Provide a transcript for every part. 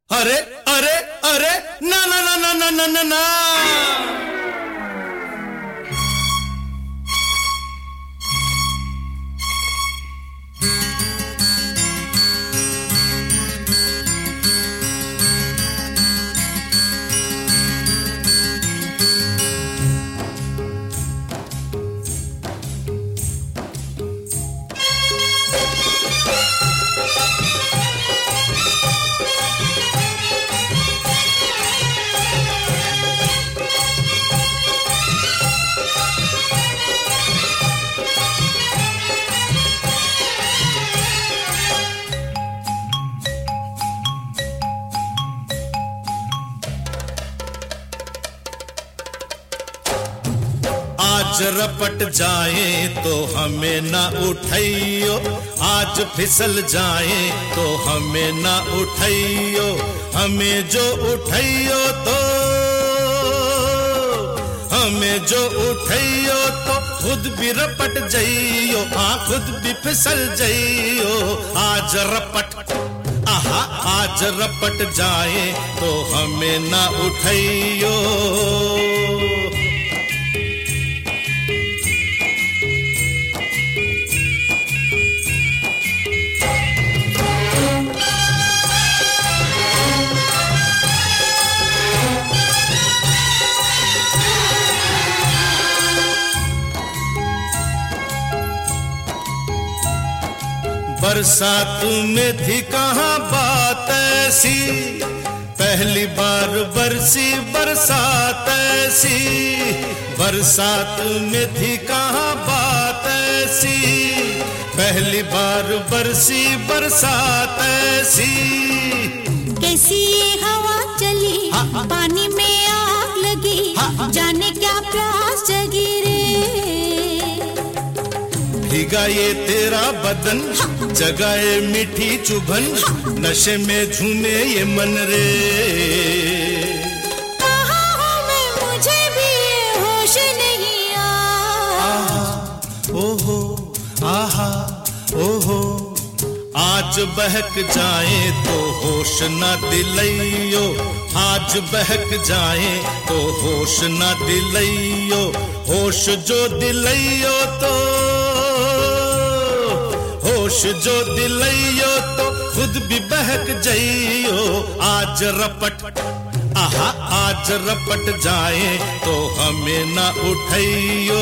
अरे अरे अरे ना ना ना ना ना ना ना ना। आज रपट जाए तो हमें ना उठाइयो, आज फिसल जाए तो हमें ना उठाइयो, हमें जो उठाइयो तो खुद भी रपट जाइयो, हाँ खुद भी फिसल जाइयो। आज रपट आहा आज रपट जाए तो हमें ना उठाइयो। बरसात में थी कहाँ बात ऐसी, पहली बार बरसी बरसात ऐसी। बरसात में थी कहाँ बात ऐसी, पहली बार बरसी बरसात ऐसी। कैसी ये हवा चली, पानी में आग लगी, जाने क्या प्यास जगी रे। भीगा ये तेरा बदन, जगाए मीठी चुभन, नशे में झूमे ये मन रे। कहाँ हूँ मैं, मुझे भी ये होश नहीं आहा ओहो आहा ओहो। आज बहक जाए तो होश न दिलइयो, आज बहक जाए तो होश न दिलइयो, होश जो दिलइयो तो होश जो दिलइयो तो खुद भी बहक जाइयो। आज रपट आहा आज रपट जाए तो हमें ना उठाइयो।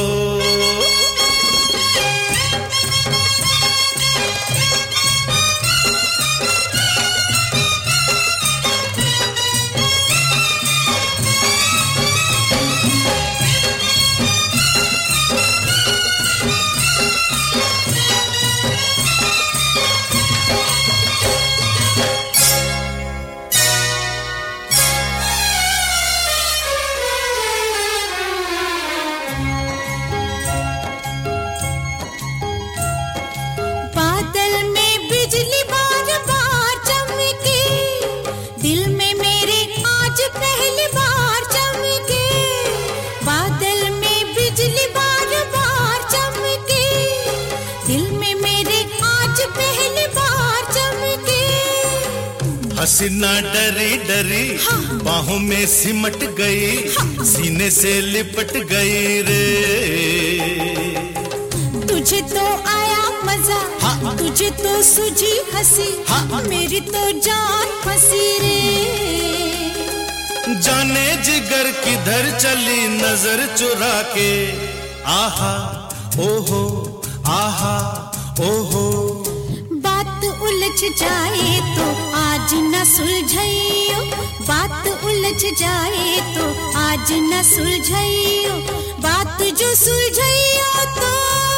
हसीना डरी डरी बाहों में सिमट गई, सीने से लिपट गई रे। तुझे तो आया मजा, तुझे तो सूझी हंसी, मेरी तो जान फंसी रे। जाने जिगर किधर चली नजर चुरा के, आहा ओहो आहा ओहो। बात उलझ जाए तो आज न सुलझाइयो, बात उलझ जाए तो आज न सुलझाइयो, बात जो सुलझाइयो तो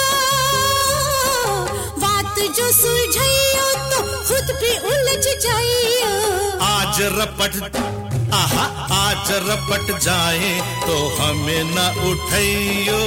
बात जो सुलझाइयो तो खुद भी उलझ जाइयो। आज रपट आहा आज रपट जाए तो हमें न उठाइयो।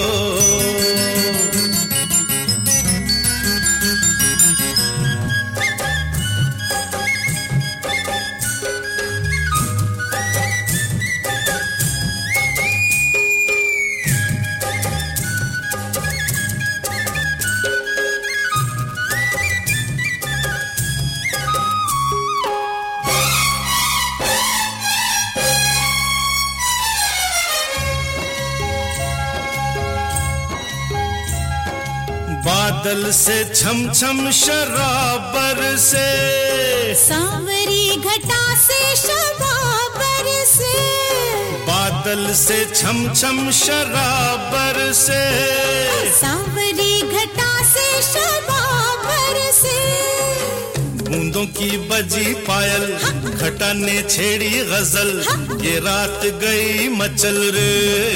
बादल से छम छम शराबर से, सांवरी घटा से शबाबर से, बादल से छम छम शराबर से, सांवरी घटा से शबाबर से। बूंदों की बजी पायल, घटा ने छेड़ी गजल, ये रात गई मचल रे।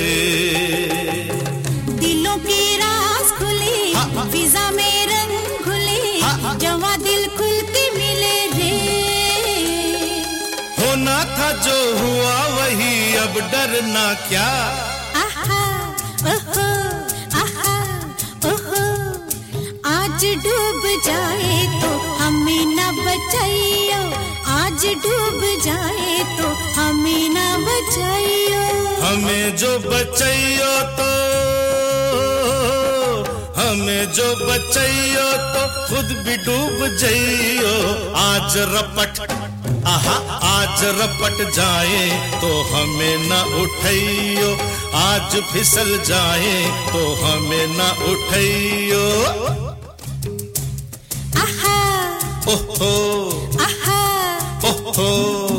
दिलों की राज खुली, फिजा में रंग घुले, जवां दिल खुल के मिले रे। होना था जो हुआ वही, अब डरना क्या। आहा ओहो, आहा ओहो, आज डूब जाए तो हमें न बचाइयो, आज डूब जाए तो हमें न बचाइयो। हमें जो बचाइयो तो, हमें जो बचाइयो तो खुद भी डूब जाइयो। आज रपट, आहा आज रपट जाए तो हमें न उठाइयो, आज फिसल जाए तो हमें न उठाइयो। आहा ओहो आहा ओहो